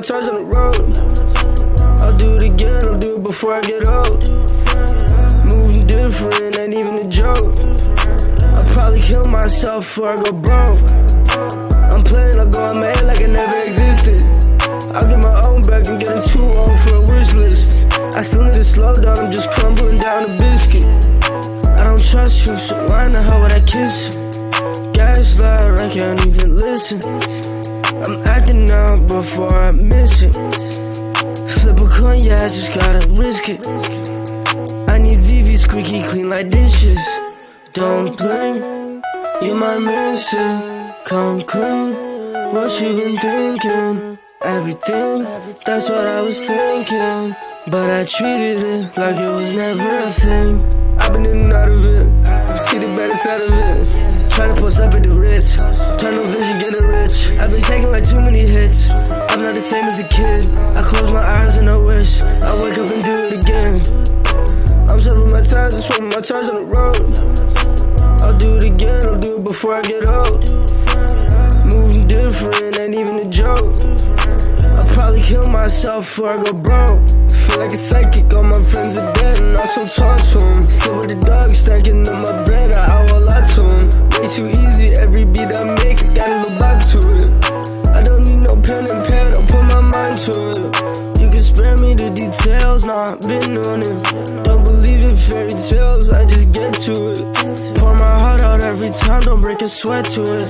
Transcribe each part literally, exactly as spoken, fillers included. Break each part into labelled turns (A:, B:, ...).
A: toys on the road. I'll do it again, I'll do it before I get old. Moving different, ain't even a joke. I'll probably kill myself before I go broke. I'm playing, I'll go on my head like I never existed. I'll get my own back and getting too old for a wish list. I still need to slow down, I'm just crumbling down a biscuit. I don't trust you, so why in the hell would I kiss you? Gaslight, I can't even listen. I'm acting out before I miss it. Flip a coin, yeah, I just gotta risk it. I need V V squeaky clean like dishes. Don't blink, you might miss it. Come clean, what you been thinking? Everything, that's what I was thinking. But I treated it like it was never a thing. I've been in and out of it, see the better side of it. Tryna post up at the Ritz, tunnel vision getting rich. I've been taking like too many hits, I'm not the same as a kid. I close my eyes and I wish I wake up and do it again. I'm serving my ties and swapping my toys on the road. I'll do it again, I'll do it before I get old. Moving different, ain't even a joke. I'll probably kill myself before I go broke. Feel like a psychic, all my friends are dead and I still talk to them. Still with the dog, stacking on my bread, I owe a lot to them. Way too easy, every beat I make, it's got a little bop to it. I don't need no pen and pad, I'll put my mind to it. You can spare me the details, nah, I've been on it. Don't believe in fairy tales, I just get to it. Pour my heart out every time, don't break a sweat to it.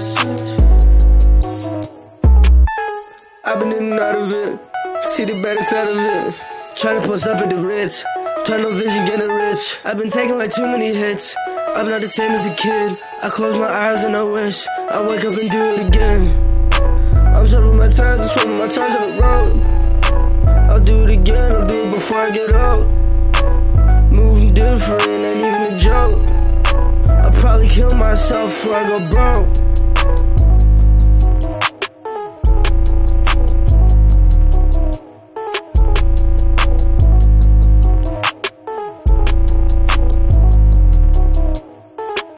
A: I've been in and out of it, see the better side of it. Tryna post up at the Ritz, tunnel vision getting rich. I've been taking like too many hits, I'm not the same as a kid. I close my eyes and I wish I wake up and do it again. I'm serving my times and swapping my toys on the road. I'll do it again, I'll do it before I get old. Moving different, ain't even a joke. I'll probably kill myself before I go broke.